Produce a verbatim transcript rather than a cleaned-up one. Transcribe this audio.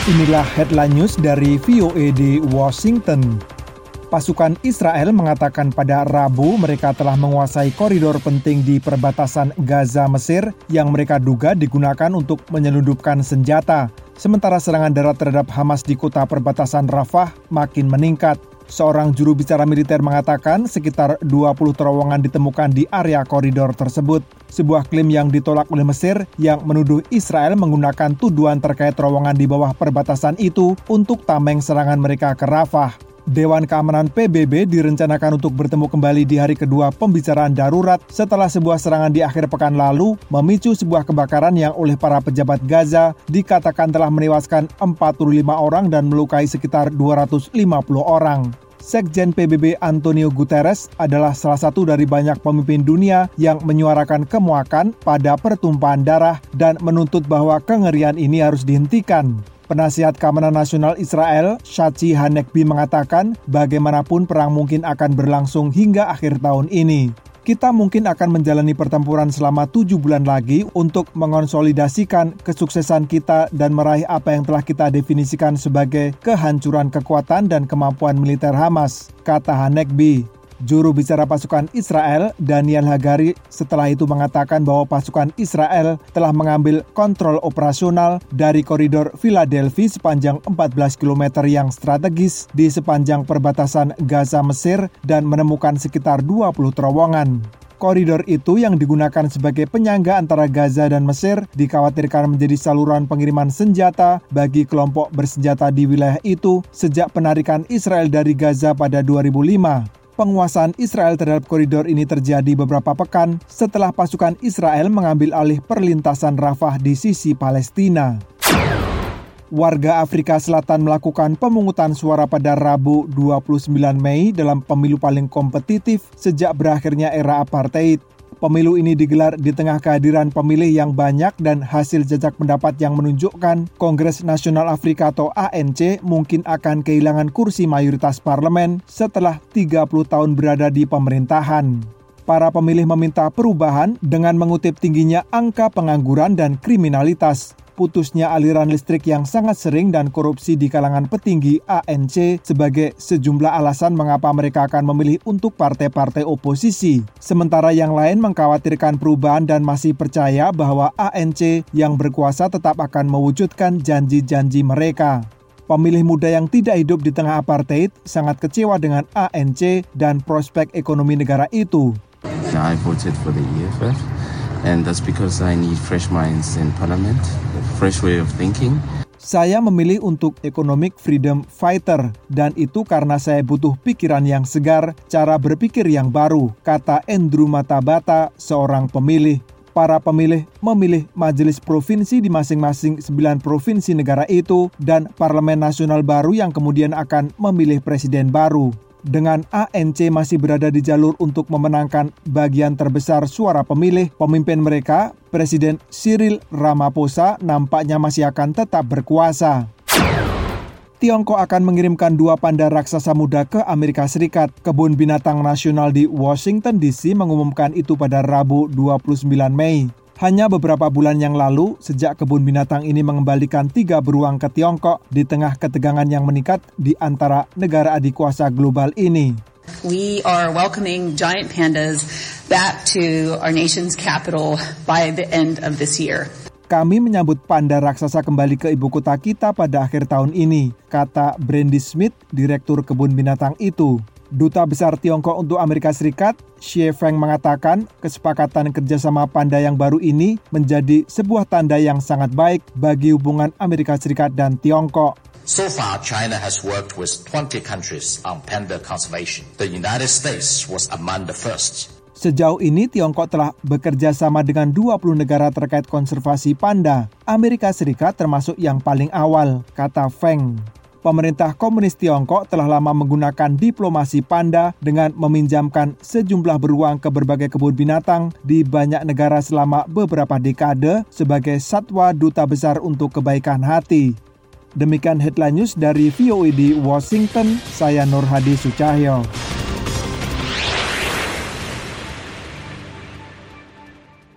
Inilah headline news dari V O A di Washington. Pasukan Israel mengatakan pada Rabu mereka telah menguasai koridor penting di perbatasan Gaza, Mesir yang mereka duga digunakan untuk menyelundupkan senjata. Sementara serangan darat terhadap Hamas di kota perbatasan Rafah makin meningkat. Seorang juru bicara militer mengatakan sekitar dua puluh terowongan ditemukan di area koridor tersebut. Sebuah klaim yang ditolak oleh Mesir yang menuduh Israel menggunakan tuduhan terkait terowongan di bawah perbatasan itu untuk tameng serangan mereka ke Rafah. Dewan Keamanan P B B direncanakan untuk bertemu kembali di hari kedua pembicaraan darurat setelah sebuah serangan di akhir pekan lalu memicu sebuah kebakaran yang oleh para pejabat Gaza dikatakan telah menewaskan empat puluh lima orang dan melukai sekitar dua ratus lima puluh orang. Sekjen P B B Antonio Guterres adalah salah satu dari banyak pemimpin dunia yang menyuarakan kemuakan pada pertumpahan darah dan menuntut bahwa kengerian ini harus dihentikan. Penasihat Keamanan Nasional Israel, Shachi Hanekbi mengatakan bagaimanapun perang mungkin akan berlangsung hingga akhir tahun ini. Kita mungkin akan menjalani pertempuran selama tujuh bulan lagi untuk mengonsolidasikan kesuksesan kita dan meraih apa yang telah kita definisikan sebagai kehancuran kekuatan dan kemampuan militer Hamas, kata Hanekbi. Juru bicara pasukan Israel, Daniel Hagari, setelah itu mengatakan bahwa pasukan Israel telah mengambil kontrol operasional dari koridor Philadelphia sepanjang empat belas kilometer yang strategis di sepanjang perbatasan Gaza Mesir dan menemukan sekitar dua puluh terowongan. Koridor itu yang digunakan sebagai penyangga antara Gaza dan Mesir dikhawatirkan menjadi saluran pengiriman senjata bagi kelompok bersenjata di wilayah itu sejak penarikan Israel dari Gaza pada dua ribu lima. Penguasaan Israel terhadap koridor ini terjadi beberapa pekan setelah pasukan Israel mengambil alih perlintasan Rafah di sisi Palestina. Warga Afrika Selatan melakukan pemungutan suara pada Rabu dua puluh sembilan Mei dalam pemilu paling kompetitif sejak berakhirnya era apartheid. Pemilu ini digelar di tengah kehadiran pemilih yang banyak dan hasil jajak pendapat yang menunjukkan Kongres Nasional Afrika atau A N C mungkin akan kehilangan kursi mayoritas parlemen setelah tiga puluh tahun berada di pemerintahan. Para pemilih meminta perubahan dengan mengutip tingginya angka pengangguran dan kriminalitas, putusnya aliran listrik yang sangat sering dan korupsi di kalangan petinggi A N C sebagai sejumlah alasan mengapa mereka akan memilih untuk partai-partai oposisi. Sementara yang lain mengkhawatirkan perubahan dan masih percaya bahwa A N C yang berkuasa tetap akan mewujudkan janji-janji mereka. Pemilih muda yang tidak hidup di tengah apartheid sangat kecewa dengan A N C dan prospek ekonomi negara itu. I voted for the E F F. And that's because I need fresh minds in parliament, a fresh way of thinking. Saya memilih untuk Economic Freedom Fighter, dan itu karena saya butuh pikiran yang segar, cara berpikir yang baru, kata Andrew Matabata, seorang pemilih. Para pemilih memilih majelis provinsi di masing-masing sembilan provinsi negara itu, dan parlemen nasional baru yang kemudian akan memilih presiden baru. Dengan A N C masih berada di jalur untuk memenangkan bagian terbesar suara pemilih, pemimpin mereka, Presiden Cyril Ramaphosa, nampaknya masih akan tetap berkuasa. Tiongkok akan mengirimkan dua panda raksasa muda ke Amerika Serikat. Kebun Binatang Nasional di Washington D C mengumumkan itu pada Rabu dua puluh sembilan Mei. Hanya beberapa bulan yang lalu, sejak kebun binatang ini mengembalikan tiga beruang ke Tiongkok di tengah ketegangan yang meningkat di antara negara adik kuasa global ini. We are welcoming giant pandas back to our nation's capital by the end of this year. Kami menyambut panda raksasa kembali ke ibu kota kita pada akhir tahun ini, kata Brandy Smith, direktur kebun binatang itu. Duta Besar Tiongkok untuk Amerika Serikat, Xie Feng, mengatakan kesepakatan kerjasama panda yang baru ini menjadi sebuah tanda yang sangat baik bagi hubungan Amerika Serikat dan Tiongkok. So far, China has worked with twenty countries on panda conservation. The United States was among the first. Sejauh ini Tiongkok telah bekerja sama dengan dua puluh negara terkait konservasi panda. Amerika Serikat termasuk yang paling awal, kata Feng. Pemerintah komunis Tiongkok telah lama menggunakan diplomasi panda dengan meminjamkan sejumlah beruang ke berbagai kebun binatang di banyak negara selama beberapa dekade sebagai satwa duta besar untuk kebaikan hati. Demikian headline news dari V O A di Washington, saya Nur Hadi Sucahyo.